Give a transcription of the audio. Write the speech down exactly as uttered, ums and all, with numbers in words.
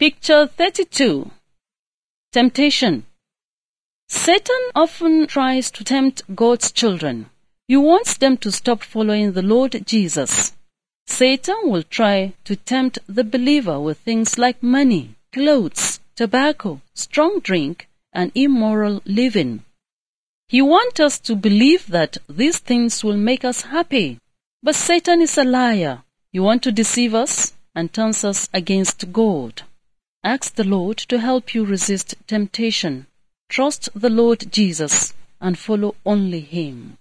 Picture thirty-two. Temptation. Satan often tries to tempt God's children. He wants them to stop following the Lord Jesus. Satan will try to tempt the believer with things like money, clothes, tobacco, strong drink, and immoral living. He wants us to believe that these things will make us happy. But Satan is a liar. He wants to deceive us and turns us against God. Ask the Lord to help you resist temptation. Trust the Lord Jesus and follow only Him.